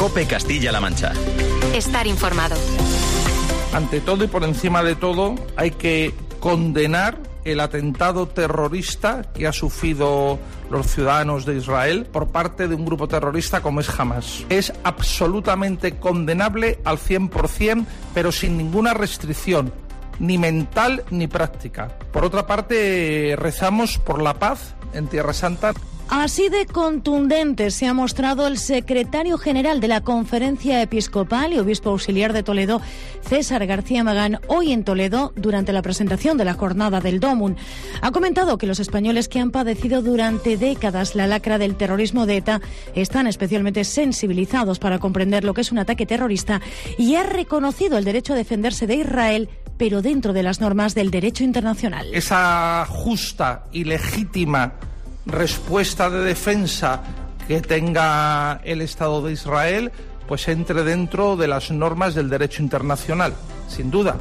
COPE Castilla-La Mancha. Estar informado. Ante todo y por encima de todo, hay que condenar el atentado terrorista que ha sufrido los ciudadanos de Israel por parte de un grupo terrorista como es Hamas. Es absolutamente condenable al 100%, pero sin ninguna restricción, ni mental ni práctica. Por otra parte, rezamos por la paz en Tierra Santa. Así de contundente se ha mostrado el secretario general de la Conferencia Episcopal y obispo auxiliar de Toledo, César García Magán, hoy en Toledo durante la presentación de la jornada del DOMUN. Ha comentado que los españoles que han padecido durante décadas la lacra del terrorismo de ETA están especialmente sensibilizados para comprender lo que es un ataque terrorista y ha reconocido el derecho a defenderse de Israel, pero dentro de las normas del derecho internacional. Esa justa y legítima respuesta de defensa que tenga el Estado de Israel, pues entre dentro de las normas del derecho internacional, sin duda.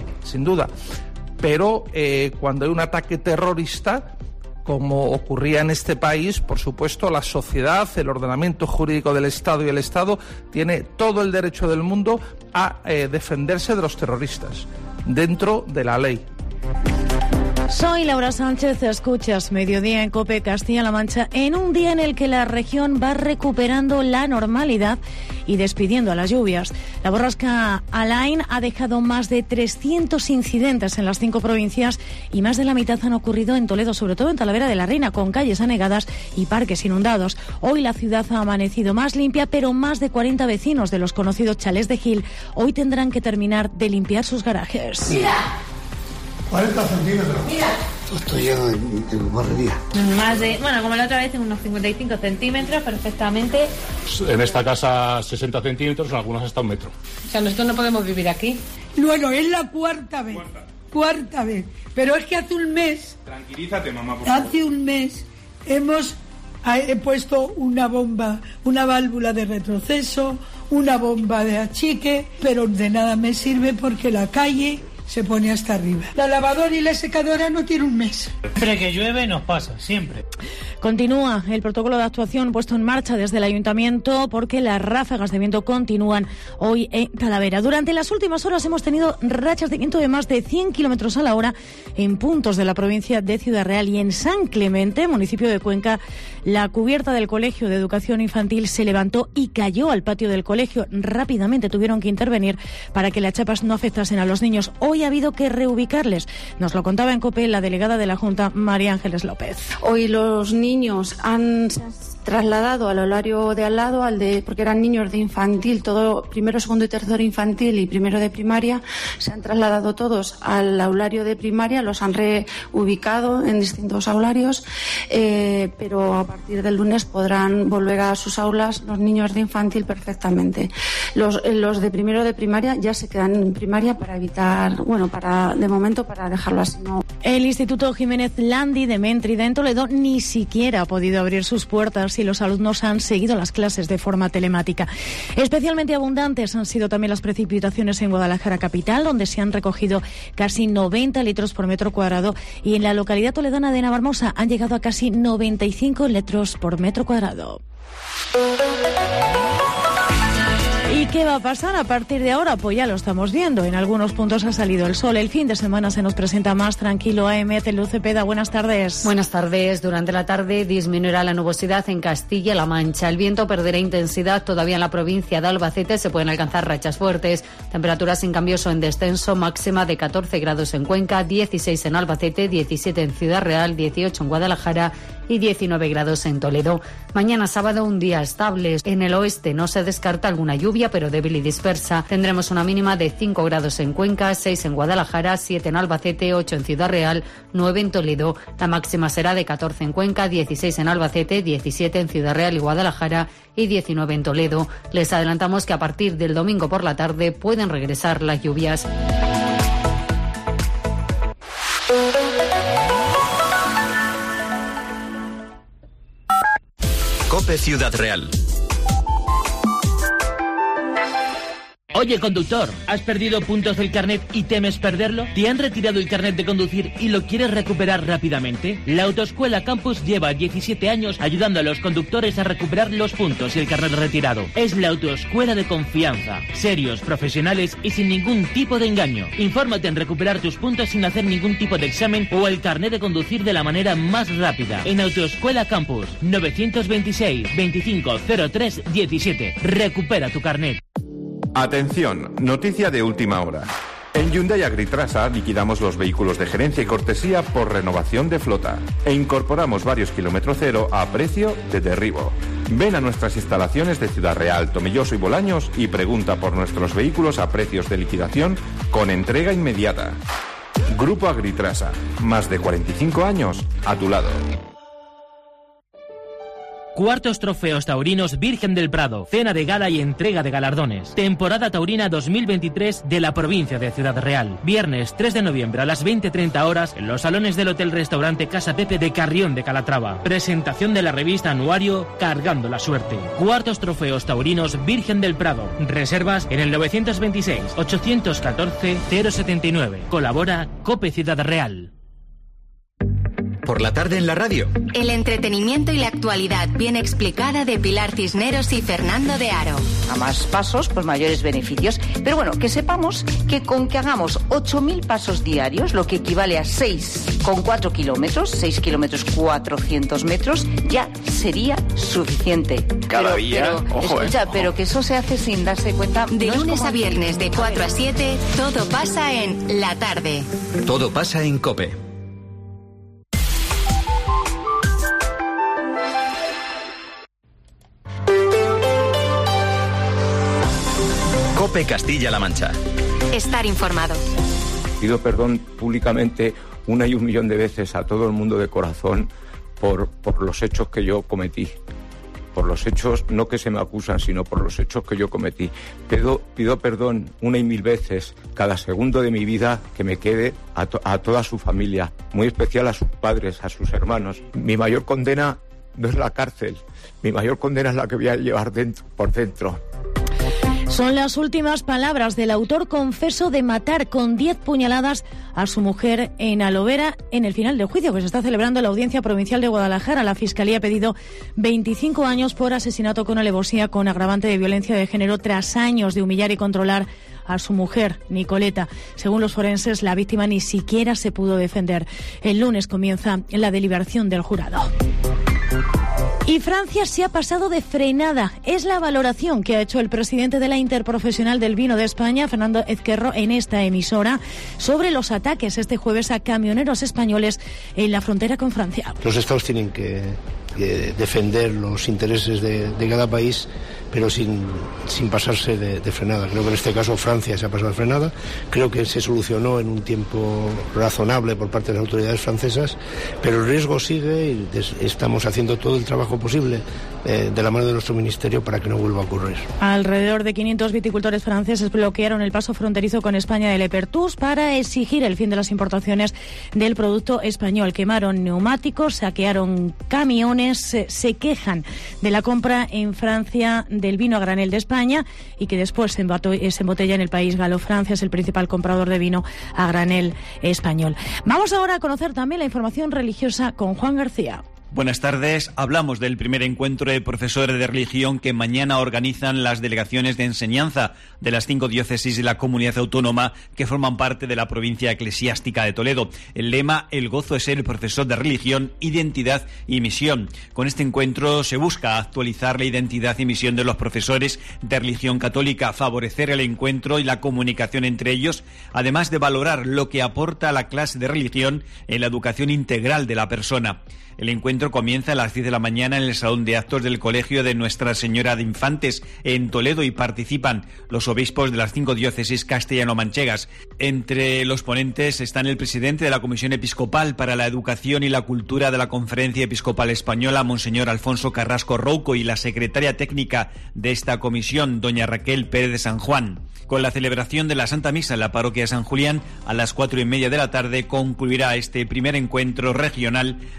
Pero cuando hay un ataque terrorista, como ocurría en este país, por supuesto, la sociedad, el ordenamiento jurídico del Estado y el Estado tiene todo el derecho del mundo a defenderse de los terroristas, dentro de la ley. Soy Laura Sánchez, escuchas Mediodía en COPE Castilla-La Mancha, en un día en el que la región va recuperando la normalidad y despidiendo a las lluvias. La borrasca Alain ha dejado más de 300 incidentes en las 5 provincias y más de la mitad han ocurrido en Toledo, sobre todo en Talavera de la Reina, con calles anegadas y parques inundados. Hoy la ciudad ha amanecido más limpia, pero más de 40 vecinos de los conocidos chalés de Gil hoy tendrán que terminar de limpiar sus garajes. Mira. 40 centímetros. Mira. Esto lleno de barrería. Más de, como la otra vez, en unos 55 centímetros perfectamente. En esta casa 60 centímetros, en algunas hasta 1 metro. O sea, nosotros no podemos vivir aquí. Bueno, es la cuarta vez. Cuarta vez. Pero es que hace un mes... Tranquilízate, mamá, por favor. Hace un mes he puesto una bomba, una válvula de retroceso, una bomba de achique, pero de nada me sirve porque la calle se pone hasta arriba. La lavadora y la secadora no tiene un mes. Siempre que llueve nos pasa, siempre. Continúa el protocolo de actuación puesto en marcha desde el Ayuntamiento porque las ráfagas de viento continúan hoy en Talavera. Durante las últimas horas hemos tenido rachas de viento de más de 100 kilómetros a la hora en puntos de la provincia de Ciudad Real y en San Clemente, municipio de Cuenca. La cubierta del Colegio de Educación Infantil se levantó y cayó al patio del colegio. Rápidamente tuvieron que intervenir para que las chapas no afectasen a los niños. Hoy ha habido que reubicarles. Nos lo contaba en COPE la delegada de la Junta, María Ángeles López. Hoy los niños han trasladado al horario de al lado, porque eran niños de infantil, todo primero, segundo y tercero infantil y primero de primaria, se han trasladado todos al aulario de primaria, los han reubicado en distintos aularios, pero a partir del lunes podrán volver a sus aulas los niños de infantil perfectamente. Los de primero de primaria ya se quedan en primaria para evitar, de momento para dejarlo así. No. El Instituto Jiménez Landi de Méntrida en Toledo ni siquiera ha podido abrir sus puertas y los alumnos han seguido las clases de forma telemática. Especialmente abundantes han sido también las precipitaciones en Guadalajara capital, donde se han recogido casi 90 litros por metro cuadrado, y en la localidad toledana de Navarmosa han llegado a casi 95 litros por metro cuadrado. ¿Y qué va a pasar a partir de ahora? Pues ya lo estamos viendo. En algunos puntos ha salido el sol. El fin de semana se nos presenta más tranquilo. AMT Luz Cepeda, buenas tardes. Buenas tardes. Durante la tarde disminuirá la nubosidad en Castilla-La Mancha. El viento perderá intensidad todavía en la provincia de Albacete. Se pueden alcanzar rachas fuertes. Temperaturas sin cambios o en descenso. Máxima de 14 grados en Cuenca, 16 en Albacete, 17 en Ciudad Real, 18 en Guadalajara y 19 grados en Toledo. Mañana sábado un día estable. En el oeste no se descarta alguna lluvia, pero débil y dispersa. Tendremos una mínima de 5 grados en Cuenca, 6 en Guadalajara, 7 en Albacete, 8 en Ciudad Real, 9 en Toledo. La máxima será de 14 en Cuenca, 16 en Albacete, 17 en Ciudad Real y Guadalajara y 19 en Toledo. Les adelantamos que a partir del domingo por la tarde pueden regresar las lluvias. COPE Ciudad Real. Oye, conductor, ¿has perdido puntos del carnet y temes perderlo? ¿Te han retirado el carnet de conducir y lo quieres recuperar rápidamente? La Autoescuela Campus lleva 17 años ayudando a los conductores a recuperar los puntos y el carnet retirado. Es la autoescuela de confianza. Serios, profesionales y sin ningún tipo de engaño. Infórmate en recuperar tus puntos sin hacer ningún tipo de examen o el carnet de conducir de la manera más rápida. En Autoescuela Campus, 926 25 03 17. Recupera tu carnet. Atención, noticia de última hora. En Hyundai Agritrasa liquidamos los vehículos de gerencia y cortesía por renovación de flota e incorporamos varios kilómetro cero a precio de derribo. Ven a nuestras instalaciones de Ciudad Real, Tomelloso y Bolaños y pregunta por nuestros vehículos a precios de liquidación con entrega inmediata. Grupo Agritrasa, más de 45 años a tu lado. Cuartos Trofeos Taurinos Virgen del Prado, cena de gala y entrega de galardones. Temporada Taurina 2023 de la provincia de Ciudad Real. Viernes 3 de noviembre a las 20:30 horas en los salones del Hotel Restaurante Casa Pepe de Carrión de Calatrava. Presentación de la revista Anuario Cargando la Suerte. Cuartos Trofeos Taurinos Virgen del Prado. Reservas en el 926 814 079. Colabora Cope Ciudad Real. Por la tarde en la radio. El entretenimiento y la actualidad bien explicada de Pilar Cisneros y Fernando de Aro. A más pasos, pues mayores beneficios. Pero bueno, que sepamos que con que hagamos 8.000 pasos diarios, lo que equivale a 6,4 kilómetros, 6 kilómetros 400 metros, ya sería suficiente. Cada día, ojo, escucha, pero que eso se hace sin darse cuenta. De lunes a viernes de 4 a 7, todo pasa en La Tarde. Todo pasa en COPE. COPE Castilla-La Mancha. Estar informado. Pido perdón públicamente 1 y 1 millón de veces a todo el mundo de corazón por los hechos que yo cometí. Por los hechos, no que se me acusan, sino por los hechos que yo cometí. Pido perdón 1 y 1000 veces cada segundo de mi vida que me quede a toda su familia, muy especial a sus padres, a sus hermanos. Mi mayor condena no es la cárcel, mi mayor condena es la que voy a llevar por dentro. Son las últimas palabras del autor confeso de matar con 10 puñaladas a su mujer en Alovera en el final del juicio que se está celebrando en la Audiencia Provincial de Guadalajara. La Fiscalía ha pedido 25 años por asesinato con alevosía con agravante de violencia de género tras años de humillar y controlar a su mujer, Nicoleta. Según los forenses, la víctima ni siquiera se pudo defender. El lunes comienza la deliberación del jurado. Y Francia se ha pasado de frenada. Es la valoración que ha hecho el presidente de la Interprofesional del Vino de España, Fernando Ezquerro, en esta emisora, sobre los ataques este jueves a camioneros españoles en la frontera con Francia. Los estados tienen que defender los intereses de cada país, pero sin pasarse de frenada. Creo que en este caso Francia se ha pasado de frenada. Creo que se solucionó en un tiempo razonable por parte de las autoridades francesas, pero el riesgo sigue y estamos haciendo todo el trabajo posible de la mano de nuestro ministerio para que no vuelva a ocurrir. Alrededor de 500 viticultores franceses bloquearon el paso fronterizo con España de Lepertús para exigir el fin de las importaciones del producto español. Quemaron neumáticos, saquearon camiones, se quejan de la compra en Francia del vino a granel de España y que después se embotella en el país galo. Francia es el principal comprador de vino a granel español. Vamos ahora a conocer también la información religiosa con Juan García. Buenas tardes. Hablamos del primer encuentro de profesores de religión que mañana organizan las delegaciones de enseñanza de las 5 diócesis de la comunidad autónoma que forman parte de la provincia eclesiástica de Toledo. El lema: el gozo es ser el profesor de religión, identidad y misión. Con este encuentro se busca actualizar la identidad y misión de los profesores de religión católica, favorecer el encuentro y la comunicación entre ellos, además de valorar lo que aporta la clase de religión en la educación integral de la persona. El encuentro comienza a las 10 de la mañana en el Salón de Actos del Colegio de Nuestra Señora de Infantes, en Toledo, y participan los obispos de las 5 diócesis castellano-manchegas. Entre los ponentes están el presidente de la Comisión Episcopal para la Educación y la Cultura de la Conferencia Episcopal Española, Monseñor Alfonso Carrasco Rouco, y la secretaria técnica de esta comisión, doña Raquel Pérez de San Juan. Con la celebración de la Santa Misa en la parroquia de San Julián, a las 4:30 de la tarde concluirá este primer encuentro regional de profesores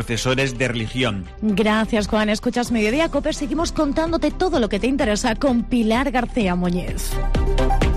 profesores de religión. Gracias, Juan. Escuchas Mediodía Cope. Seguimos contándote todo lo que te interesa con Pilar García Muñiz.